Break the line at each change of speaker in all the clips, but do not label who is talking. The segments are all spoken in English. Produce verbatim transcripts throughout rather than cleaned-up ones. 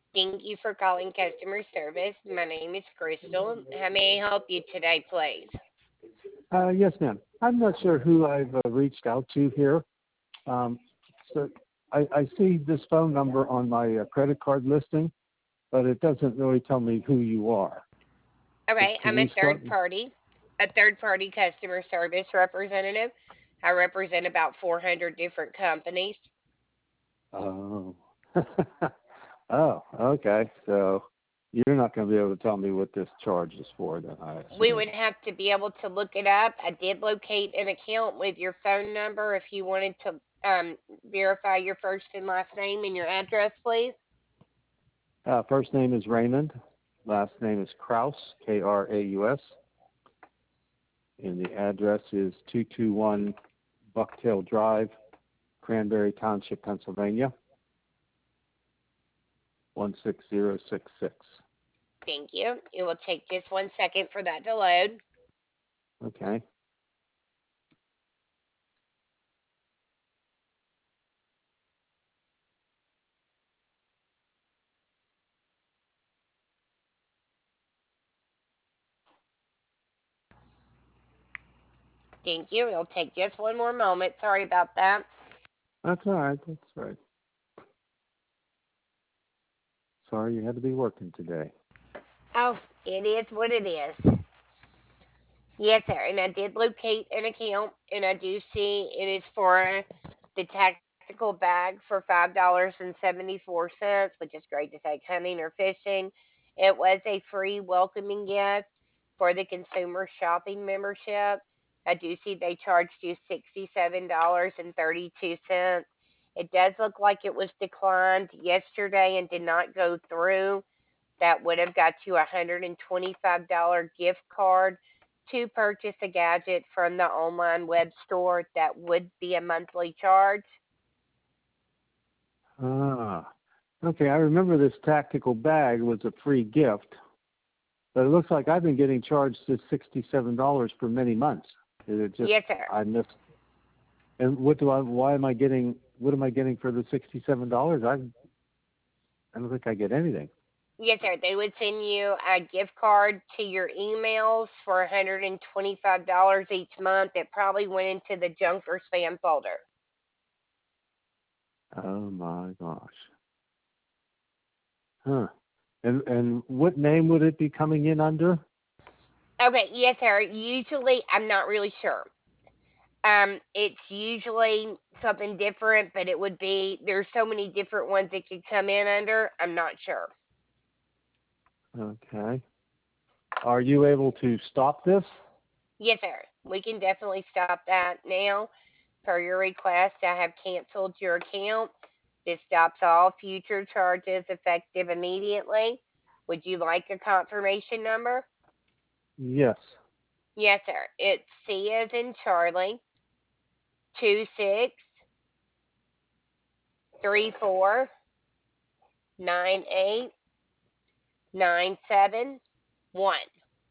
Thank you for calling customer service. My name is Crystal. How may I help you today, please?
Uh, yes, ma'am. I'm not sure who I've uh, reached out to here. Um, so I, I see this phone number on my uh, credit card listing, but it doesn't really tell me who you are.
All
So
right,
can
I'm a
we start?
third party, a third party customer service representative. I represent about four hundred different companies.
Oh, oh, okay. So you're not going to be able to tell me what this charge is for, then I
We
assume.
would have to be able to look it up. I did locate an account with your phone number if you wanted to um, verify your first and last name and your address, please.
Uh, first name is Raymond. Last name is Kraus, K R A U S. And the address is two two one Bucktail Drive, Cranberry Township, Pennsylvania, one six zero six six.
Thank you. It will take just one second for that to load.
Okay.
Thank you. It'll take just one more moment. Sorry about that.
That's all right. That's right. Sorry you had to be working today.
Oh, it is what it is. Yes, sir. And I did locate an account, and I do see it is for the tactical bag for five dollars and seventy four cents, which is great to take hunting or fishing. It was a free welcoming gift for the consumer shopping membership. I do see they charged you sixty seven dollars and thirty two cents. It does look like it was declined yesterday and did not go through. That would have got you a one hundred twenty-five dollars gift card to purchase a gadget from the online web store. That would be a monthly charge.
Ah. Okay, I remember this tactical bag was a free gift, but it looks like I've been getting charged this sixty-seven dollars for many months. Is it just
Yes, sir.
I missed? And what do I? Why am I getting? What am I getting for the sixty-seven dollars? I I don't think I get anything.
Yes, sir. They would send you a gift card to your emails for one hundred twenty-five dollars each month. It probably went into the junk or spam folder.
Oh my gosh. Huh. And and what name would it be coming in under?
Okay, yes, sir. Usually, I'm not really sure. Um, it's usually something different, but it would be there's so many different ones it could come in under. I'm not sure.
Okay. Are you able to stop this?
Yes, sir. We can definitely stop that now. Per your request, I have canceled your account. This stops all future charges effective immediately. Would you like a confirmation number?
Yes.
Yes, sir. It's C as in Charlie, two six three four nine eight nine seven one.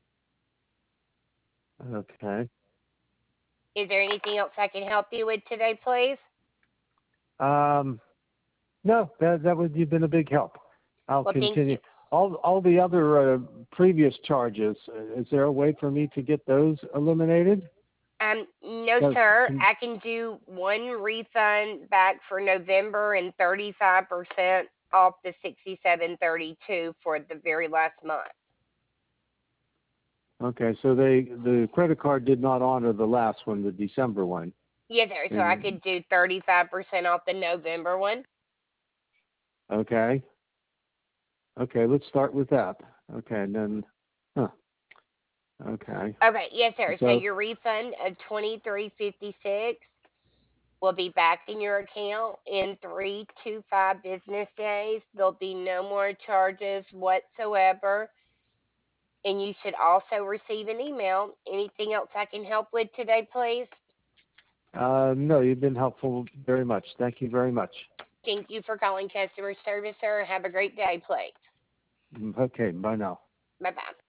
Okay.
Is there anything else I can help you with today, please?
Um, no, that that would you've been a big help. I'll
Well, thank
continue.
you.
All all the other uh, previous charges. Uh, is there a way for me to get those eliminated?
Um, no,
'Cause
sir.
can,
I can do one refund back for November and thirty-five percent off the sixty-seven thirty-two for the very last month.
okay, so they the credit card did not honor the last one, the December one.
Yes, sir. So I
And
could do thirty-five percent off the November one.
okay, okay, let's start with that. Okay, and then, huh? Okay,
Okay, yes, sir. So
so
your refund of twenty-three fifty-six will be back in your account in three to five business days. There'll be no more charges whatsoever, and you should also receive an email. Anything else I can help with today, please?
uh, no, you've been helpful very much. Thank you very much.
Thank you for calling customer service, sir. Have a great day, please.
Okay, bye now.
Bye bye.